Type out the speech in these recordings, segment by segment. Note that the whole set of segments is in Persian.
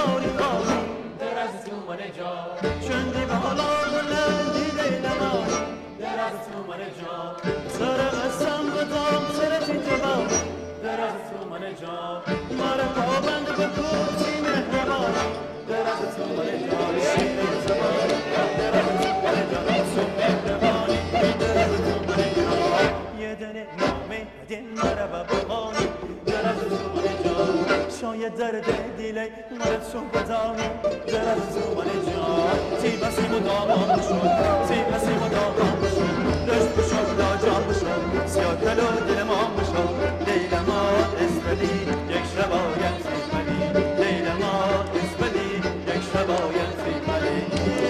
خاری خاری در از تو من جا چون دی بالا بلندی دیلما در از تو من جا سر قسم بدم سر تیجبا در از تو من جا مرا پابند بکوچی مهربان در از تو من جا شیر زبان در از تو من جا سو مهربانی در از تو من جا یه دنه نامه دین مرا ببانی در از تو من جا شاید درد دیلی مرا صحبتانی در از تو من جا تی بسی مدامان شد تی بسی مدامان شد دشت بشد لاجان بشد سیاه کلو دل ما بشد لیل ما اسفلی یک شباید سیفلی لیل ما اسفلی یک شباید سیفلی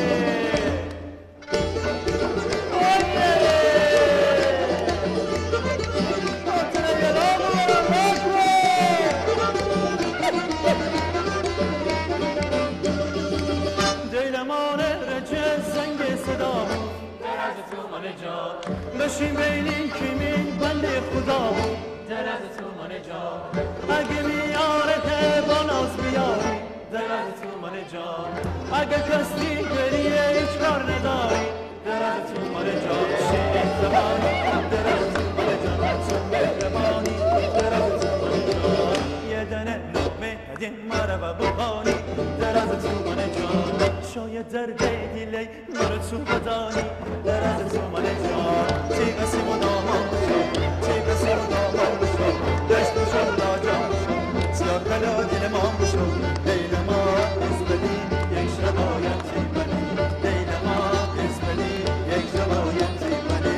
بشین بینین کیمین بنده خدا در از تو من جا اگه میارت با ناز بیاری در از تو من جا اگه کسی گریه هیچ کار نداری در از تو من جا شیرین زبانی در از تو من جا تو مهربانی در از تو من جا یه دنه نامه هدین مرا و بخانی در از تو من جا شاید درد دیلی مرا تو بدانی در از تو من جا تی بسی مدامان بشم تی بسی مدامان بشم دشت بشم لاجان بشم سیاه کلا دل ما بشم لیل ما اسبلی یک شباید تیبلی لیل ما اسبلی یک شباید تیبلی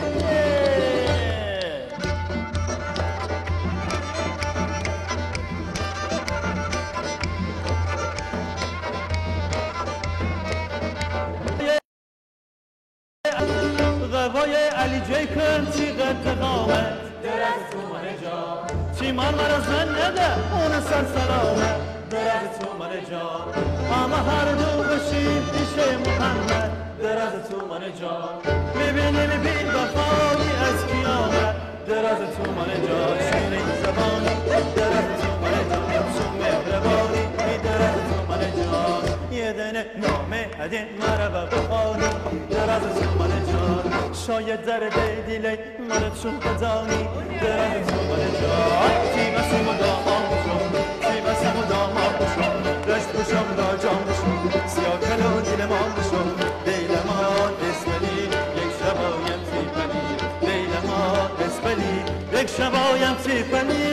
غوای علی جیکن چی قد قامت در از تو من جا چی من مرا زن نده اون سر سلامه در از تو من جا اما هر دو بشید پیش محمد در از تو من جا میبینیم بی وفایی از قیامت در از تو من جا شیرین زبانی در از تو من جا چون مهربانی در از تو من جا یه دنه نامه هدین مرا بخوانی در از تو من جا شاید درد دیلی مرا چون بدانی در از تو من جا تی بسی مدامان بشم تی بسی مدامان بشم رشت بشم لاجان بشم سیاه کلو دل ما بشم لیل ما اسفلی یک شبایم تیفلی لیل ما اسفلی یک شبایم تیفلی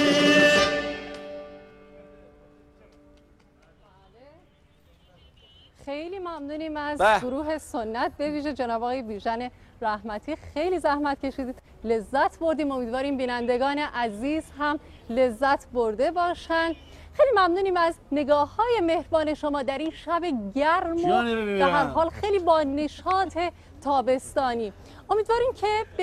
خیلی ممنونیم از گروه سنت به ویژه جناب آقای بیژن رحمتی. خیلی زحمت کشیدید، لذت بردیم. امیدواریم بینندگان عزیز هم لذت برده باشن. خیلی ممنونیم از نگاه های مهربان شما در این شب گرم و در هر حال خیلی با نشاط تابستانی. امیدواریم که به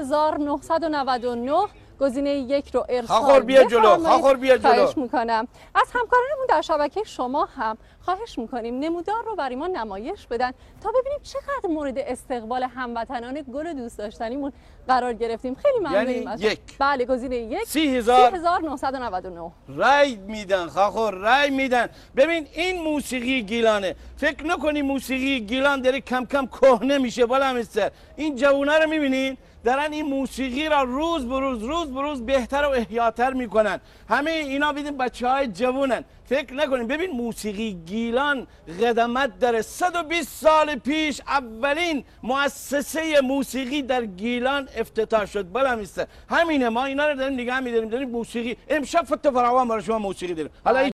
3999 گزینه 1 رو ارسال بفرمایید. خواهش میکنم از همکارانمون در شبکه شما هم خواهش میکنیم نمودار رو برای ما نمایش بدن تا ببینیم چقدر مورد استقبال هموطنان گل دوست داشتنیمون قرار گرفتیم. خیلی ممنونیم. یعنی از یک بله گزینه 1 3999 رای میدن. خاخور رای میدن. ببین این موسیقی گیلانه. فکر نکنی موسیقی گیلان داره کم کم کهنه میشه. بالا میسته این جوونا رو میبینین دارن این موسیقی را روز به روز بهتر و احیاتر میکنن. همه اینا بیدین بچهای جوونن. فکر نکنین. ببین موسیقی گیلان قدمت داره. 120 سال پیش اولین مؤسسه موسیقی در گیلان افتتاح شد. بالا میسته همینه. ما اینا رو داریم نگاه میداریم. داریم موسیقی امشب فت فراوان برای شما موسیقی داریم. حالا